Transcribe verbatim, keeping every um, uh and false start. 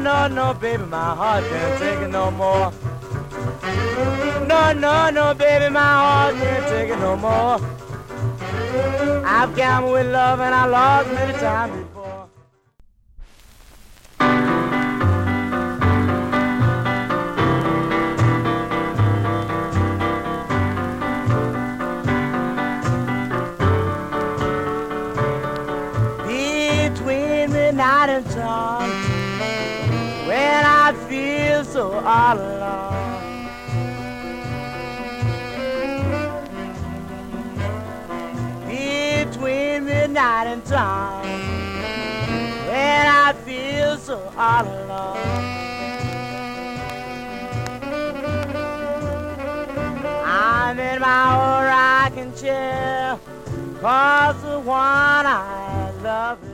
no, no, baby, my heart can't take it no more. No, no, no, baby, my heart can't take it no more. I've gambled with love and I lost many times before. Between midnight and dawn, when I feel so all alone, between midnight and dawn, when I feel so all alone, I'm in my old rocking chair, 'cause the one I love